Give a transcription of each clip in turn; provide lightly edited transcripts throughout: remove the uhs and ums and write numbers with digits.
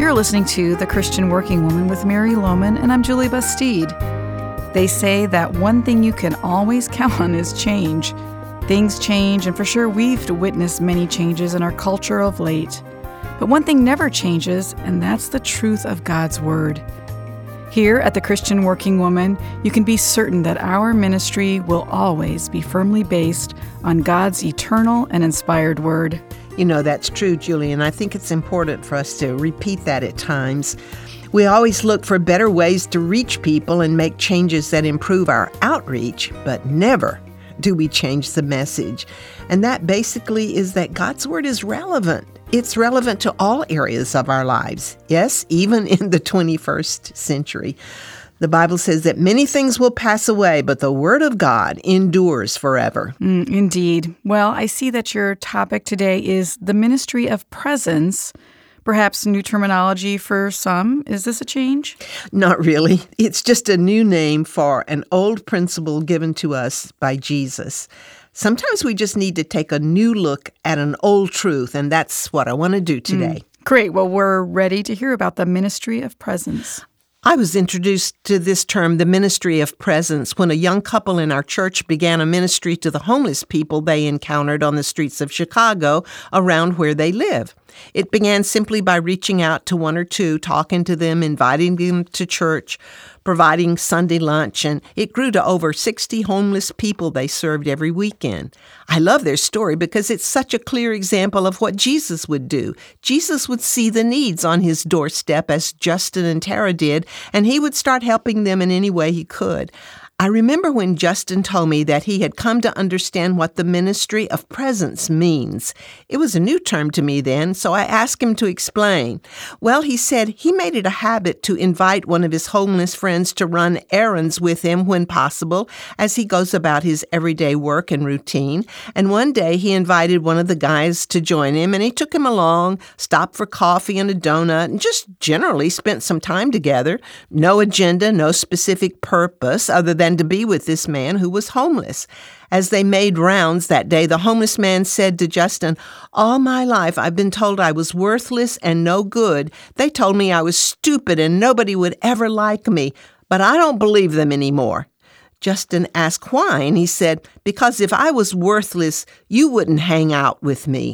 You're listening to The Christian Working Woman with Mary Lohman, and I'm Julie Bastide. They say that one thing you can always count on is change. Things change, and for sure we've witnessed many changes in our culture of late. But one thing never changes, and that's the truth of God's Word. Here at The Christian Working Woman, you can be certain that our ministry will always be firmly based on God's eternal and inspired Word. You know, that's true, Julie, and I think it's important for us to repeat that at times. We always look for better ways to reach people and make changes that improve our outreach, but never do we change the message. And that basically is that God's Word is relevant. It's relevant to all areas of our lives. Yes, even in the 21st century. The Bible says that many things will pass away, but the Word of God endures forever. Indeed. Well, I see that your topic today is the ministry of presence. Perhaps new terminology for some. Is this a change? Not really. It's just a new name for an old principle given to us by Jesus. Sometimes we just need to take a new look at an old truth, and that's what I want to do today. Great. Well, we're ready to hear about the ministry of presence. I was introduced to this term, the ministry of presence, when a young couple in our church began a ministry to the homeless people they encountered on the streets of Chicago around where they live. It began simply by reaching out to one or two, talking to them, inviting them to church, providing Sunday lunch, and it grew to over 60 homeless people they served every weekend. I love their story because it's such a clear example of what Jesus would do. Jesus would see the needs on his doorstep as Justin and Tara did, and he would start helping them in any way he could. I remember when Justin told me that he had come to understand what the ministry of presence means. It was a new term to me then, so I asked him to explain. Well, he said he made it a habit to invite one of his homeless friends to run errands with him when possible as he goes about his everyday work and routine. And one day he invited one of the guys to join him, and he took him along, stopped for coffee and a donut, and just generally spent some time together. No agenda, no specific purpose other than to be with this man who was homeless. As they made rounds that day, the homeless man said to Justin, "All my life I've been told I was worthless and no good. They told me I was stupid and nobody would ever like me, but I don't believe them anymore." Justin asked why, and he said, "Because if I was worthless, you wouldn't hang out with me."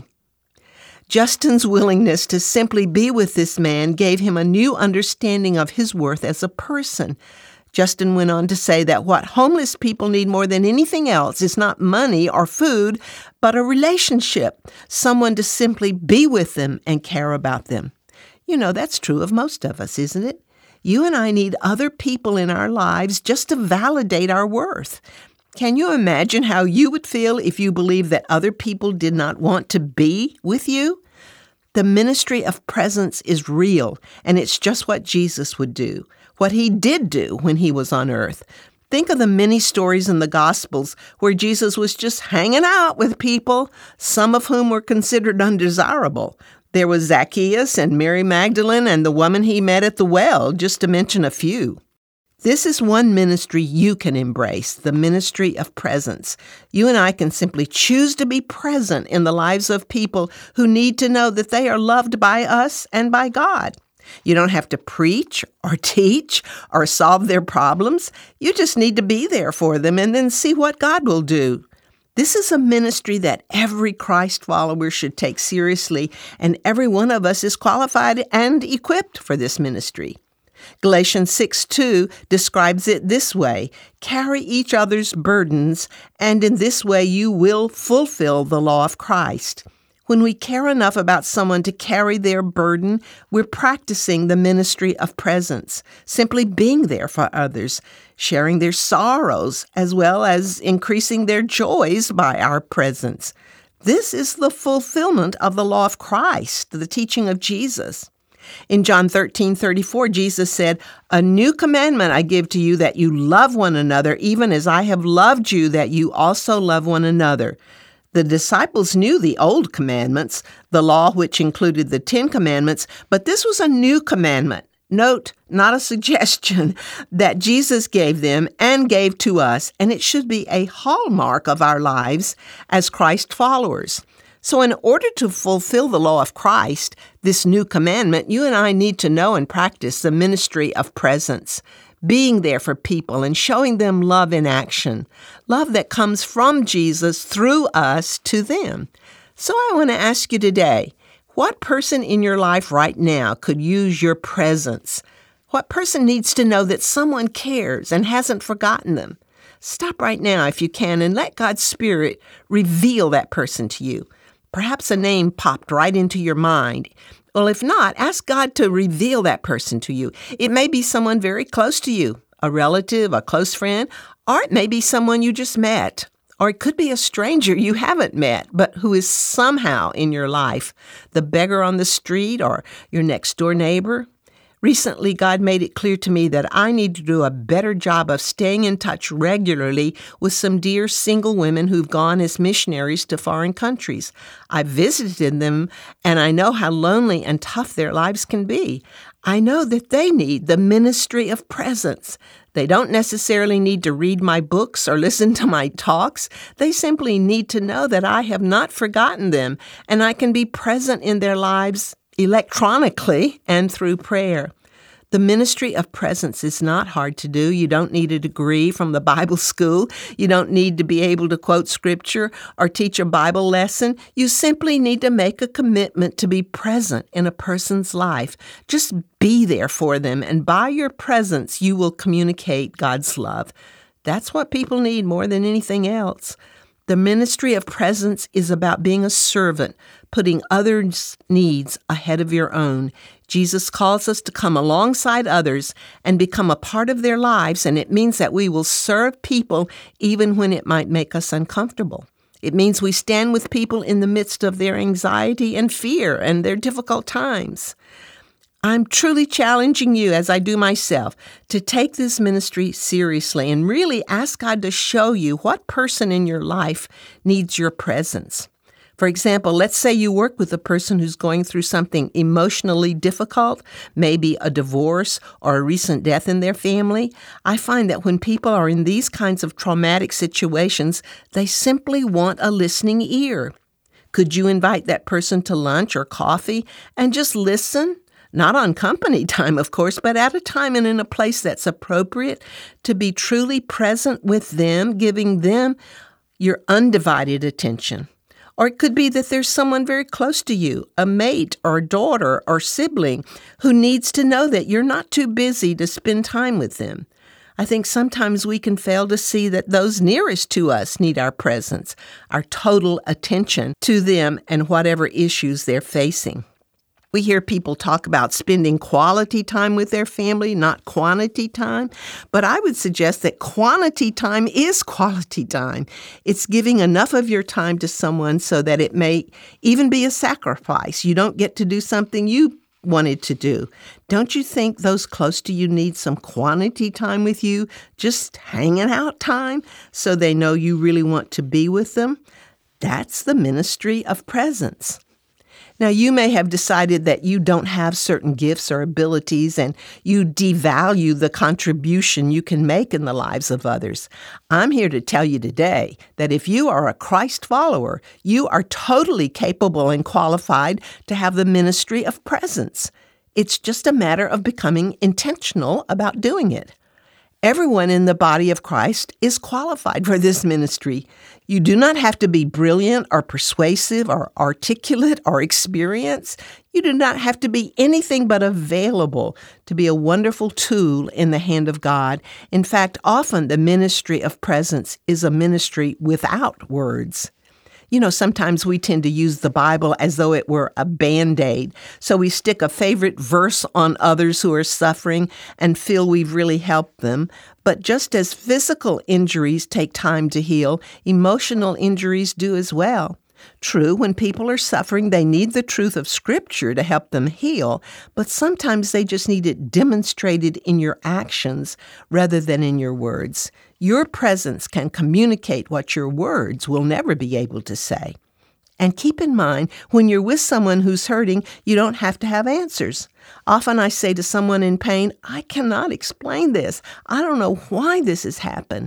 Justin's willingness to simply be with this man gave him a new understanding of his worth as a person. Justin went on to say that what homeless people need more than anything else is not money or food, but a relationship, someone to simply be with them and care about them. You know, that's true of most of us, isn't it? You and I need other people in our lives just to validate our worth. Can you imagine how you would feel if you believed that other people did not want to be with you? The ministry of presence is real, and it's just what Jesus would do, what he did do when he was on earth. Think of the many stories in the Gospels where Jesus was just hanging out with people, some of whom were considered undesirable. There was Zacchaeus and Mary Magdalene and the woman he met at the well, just to mention a few. This is one ministry you can embrace, the ministry of presence. You and I can simply choose to be present in the lives of people who need to know that they are loved by us and by God. You don't have to preach or teach or solve their problems. You just need to be there for them and then see what God will do. This is a ministry that every Christ follower should take seriously, and every one of us is qualified and equipped for this ministry. Galatians 6:2 describes it this way: "Carry each other's burdens, and in this way you will fulfill the law of Christ." When we care enough about someone to carry their burden, we're practicing the ministry of presence, simply being there for others, sharing their sorrows, as well as increasing their joys by our presence. This is the fulfillment of the law of Christ, the teaching of Jesus. In John 13:34, Jesus said, "A new commandment I give to you, that you love one another, even as I have loved you, that you also love one another." The disciples knew the old commandments, the law which included the 10 Commandments, but this was a new commandment. Note, not a suggestion, that Jesus gave them and gave to us, and it should be a hallmark of our lives as Christ followers. So in order to fulfill the law of Christ, this new commandment, you and I need to know and practice the ministry of presence, being there for people and showing them love in action, love that comes from Jesus through us to them. So I want to ask you today, what person in your life right now could use your presence? What person needs to know that someone cares and hasn't forgotten them? Stop right now if you can and let God's Spirit reveal that person to you. Perhaps a name popped right into your mind. Well, if not, ask God to reveal that person to you. It may be someone very close to you, a relative, a close friend, or it may be someone you just met. Or it could be a stranger you haven't met, but who is somehow in your life, the beggar on the street or your next door neighbor. Recently, God made it clear to me that I need to do a better job of staying in touch regularly with some dear single women who've gone as missionaries to foreign countries. I've visited them, and I know how lonely and tough their lives can be. I know that they need the ministry of presence. They don't necessarily need to read my books or listen to my talks. They simply need to know that I have not forgotten them, and I can be present in their lives electronically and through prayer. The ministry of presence is not hard to do. You don't need a degree from the Bible school. You don't need to be able to quote scripture or teach a Bible lesson. You simply need to make a commitment to be present in a person's life. Just be there for them, and by your presence, you will communicate God's love. That's what people need more than anything else. The ministry of presence is about being a servant, putting others' needs ahead of your own. Jesus calls us to come alongside others and become a part of their lives, and it means that we will serve people even when it might make us uncomfortable. It means we stand with people in the midst of their anxiety and fear and their difficult times. I'm truly challenging you, as I do myself, to take this ministry seriously and really ask God to show you what person in your life needs your presence. For example, let's say you work with a person who's going through something emotionally difficult, maybe a divorce or a recent death in their family. I find that when people are in these kinds of traumatic situations, they simply want a listening ear. Could you invite that person to lunch or coffee and just listen? Not on company time, of course, but at a time and in a place that's appropriate to be truly present with them, giving them your undivided attention. Or it could be that there's someone very close to you, a mate or a daughter or sibling, who needs to know that you're not too busy to spend time with them. I think sometimes we can fail to see that those nearest to us need our presence, our total attention to them and whatever issues they're facing. We hear people talk about spending quality time with their family, not quantity time. But I would suggest that quantity time is quality time. It's giving enough of your time to someone so that it may even be a sacrifice. You don't get to do something you wanted to do. Don't you think those close to you need some quantity time with you, just hanging out time, so they know you really want to be with them? That's the ministry of presence. Now, you may have decided that you don't have certain gifts or abilities and you devalue the contribution you can make in the lives of others. I'm here to tell you today that if you are a Christ follower, you are totally capable and qualified to have the ministry of presence. It's just a matter of becoming intentional about doing it. Everyone in the body of Christ is qualified for this ministry. You do not have to be brilliant or persuasive or articulate or experienced. You do not have to be anything but available to be a wonderful tool in the hand of God. In fact, often the ministry of presence is a ministry without words. You know, sometimes we tend to use the Bible as though it were a Band-Aid. So we stick a favorite verse on others who are suffering and feel we've really helped them. But just as physical injuries take time to heal, emotional injuries do as well. True, when people are suffering, they need the truth of Scripture to help them heal, but sometimes they just need it demonstrated in your actions rather than in your words. Your presence can communicate what your words will never be able to say. And keep in mind, when you're with someone who's hurting, you don't have to have answers. Often I say to someone in pain, I cannot explain this. I don't know why this has happened.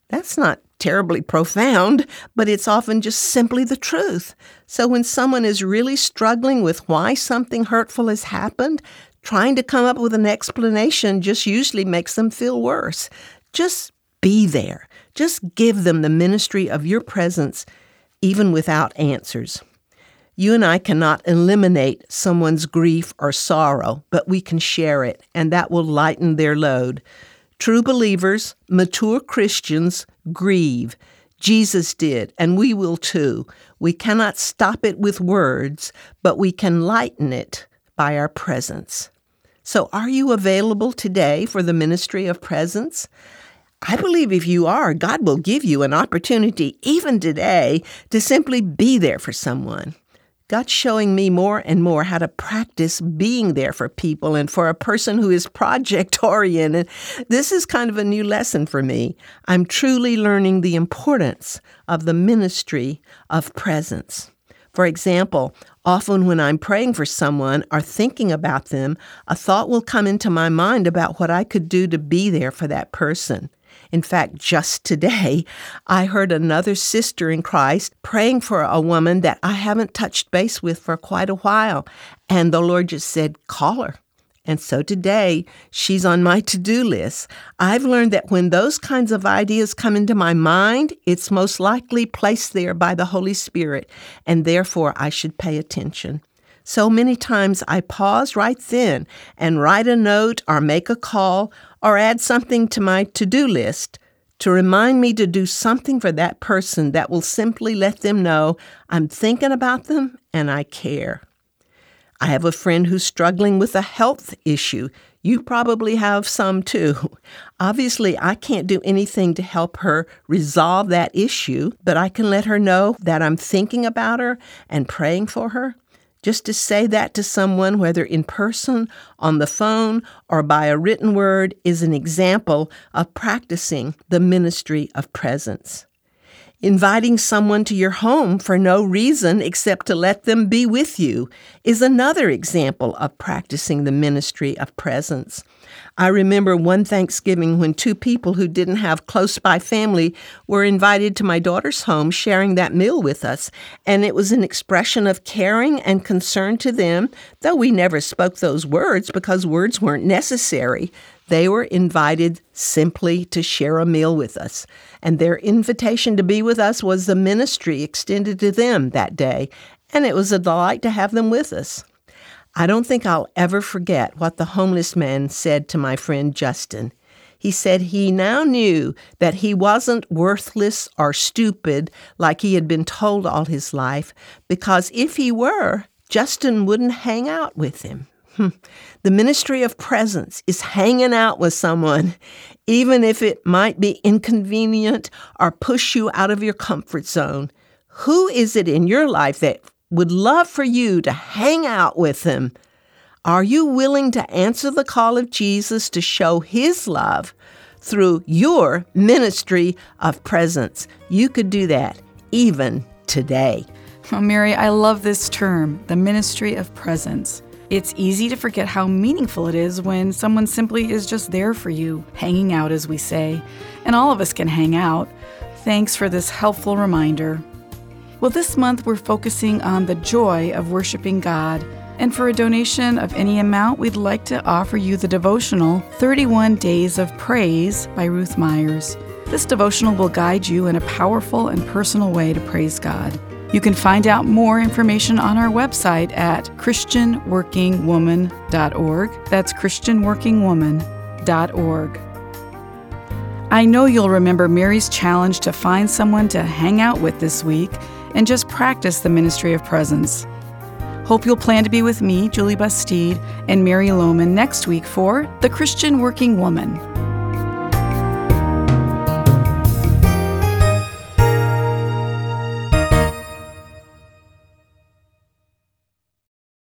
That's not terribly profound, but it's often just simply the truth. So when someone is really struggling with why something hurtful has happened, trying to come up with an explanation just usually makes them feel worse. Just be there. Just give them the ministry of your presence, even without answers. You and I cannot eliminate someone's grief or sorrow, but we can share it, and that will lighten their load. True believers, mature Christians, grieve. Jesus did, and we will too. We cannot stop it with words, but we can lighten it by our presence. So are you available today for the ministry of presence? I believe if you are, God will give you an opportunity, even today, to simply be there for someone. God's showing me more and more how to practice being there for people and for a person who is project-oriented. This is kind of a new lesson for me. I'm truly learning the importance of the ministry of presence. For example, often when I'm praying for someone or thinking about them, a thought will come into my mind about what I could do to be there for that person. In fact, just today, I heard another sister in Christ praying for a woman that I haven't touched base with for quite a while. And the Lord just said, call her. And so today, she's on my to-do list. I've learned that when those kinds of ideas come into my mind, it's most likely placed there by the Holy Spirit, and therefore I should pay attention. So many times I pause right then and write a note or make a call or add something to my to-do list to remind me to do something for that person that will simply let them know I'm thinking about them and I care. I have a friend who's struggling with a health issue. You probably have some too. Obviously, I can't do anything to help her resolve that issue, but I can let her know that I'm thinking about her and praying for her. Just to say that to someone, whether in person, on the phone, or by a written word, is an example of practicing the ministry of presence. Inviting someone to your home for no reason except to let them be with you is another example of practicing the ministry of presence. I remember one Thanksgiving when two people who didn't have close-by family were invited to my daughter's home, sharing that meal with us, and it was an expression of caring and concern to them, though we never spoke those words because words weren't necessary. They were invited simply to share a meal with us, and their invitation to be with us was the ministry extended to them that day, and it was a delight to have them with us. I don't think I'll ever forget what the homeless man said to my friend Justin. He said he now knew that he wasn't worthless or stupid like he had been told all his life, because if he were, Justin wouldn't hang out with him. The ministry of presence is hanging out with someone, even if it might be inconvenient or push you out of your comfort zone. Who is it in your life that would love for you to hang out with them? Are you willing to answer the call of Jesus to show his love through your ministry of presence? You could do that even today. Oh, Mary, I love this term, the ministry of presence. It's easy to forget how meaningful it is when someone simply is just there for you, hanging out, as we say. And all of us can hang out. Thanks for this helpful reminder. Well, this month we're focusing on the joy of worshiping God. And for a donation of any amount, we'd like to offer you the devotional 31 Days of Praise by Ruth Myers. This devotional will guide you in a powerful and personal way to praise God. You can find out more information on our website at christianworkingwoman.org. That's christianworkingwoman.org. I know you'll remember Mary's challenge to find someone to hang out with this week and just practice the ministry of presence. Hope you'll plan to be with me, Julie Bastide, and Mary Lohman next week for The Christian Working Woman.